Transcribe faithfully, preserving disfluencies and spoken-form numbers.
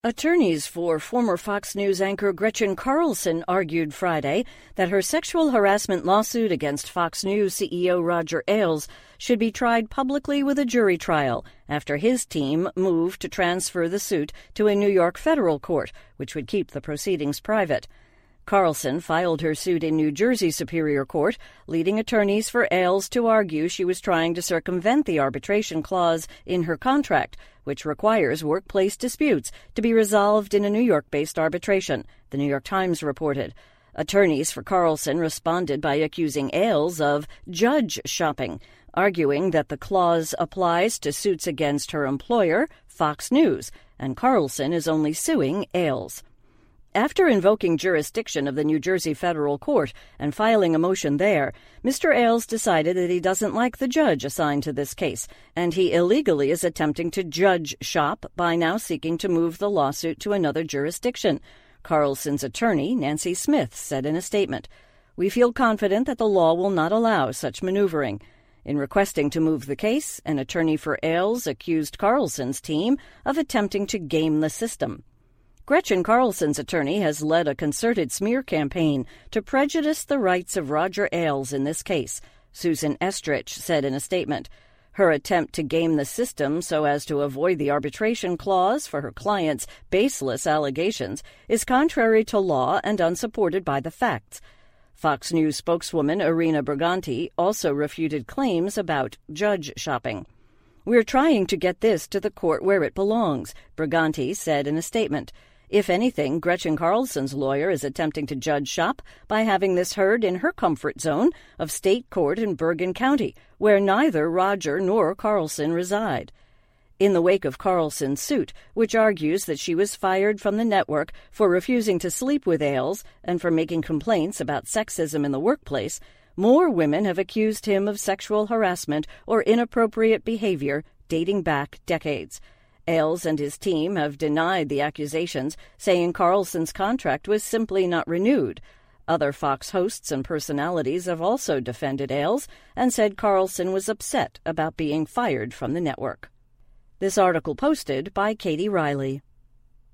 Attorneys for former Fox News anchor Gretchen Carlson argued Friday that her sexual harassment lawsuit against Fox News C E O Roger Ailes should be tried publicly with a jury trial after his team moved to transfer the suit to a New York federal court, which would keep the proceedings private. Carlson filed her suit in New Jersey Superior Court, leading attorneys for Ailes to argue she was trying to circumvent the arbitration clause in her contract, which requires workplace disputes to be resolved in a New York-based arbitration, the New York Times reported. Attorneys for Carlson responded by accusing Ailes of judge shopping, arguing that the clause applies to suits against her employer, Fox News, and Carlson is only suing Ailes. After invoking jurisdiction of the New Jersey federal court and filing a motion there, Mister Ailes decided that he doesn't like the judge assigned to this case, and he illegally is attempting to judge shop by now seeking to move the lawsuit to another jurisdiction. Carlson's attorney, Nancy Smith, said in a statement, "We feel confident that the law will not allow such maneuvering." In requesting to move the case, an attorney for Ailes accused Carlson's team of attempting to game the system. Gretchen Carlson's attorney has led a concerted smear campaign to prejudice the rights of Roger Ailes in this case, Susan Estrich said in a statement. Her attempt to game the system so as to avoid the arbitration clause for her client's baseless allegations is contrary to law and unsupported by the facts. Fox News spokeswoman Irina Briganti also refuted claims about judge shopping. "We're trying to get this to the court where it belongs," Briganti said in a statement. If anything, Gretchen Carlson's lawyer is attempting to judge shop by having this heard in her comfort zone of state court in Bergen County, where neither Roger nor Carlson reside. In the wake of Carlson's suit, which argues that she was fired from the network for refusing to sleep with Ailes and for making complaints about sexism in the workplace, more women have accused him of sexual harassment or inappropriate behavior dating back decades. Ailes and his team have denied the accusations, saying Carlson's contract was simply not renewed. Other Fox hosts and personalities have also defended Ailes and said Carlson was upset about being fired from the network. This article posted by Katie Riley.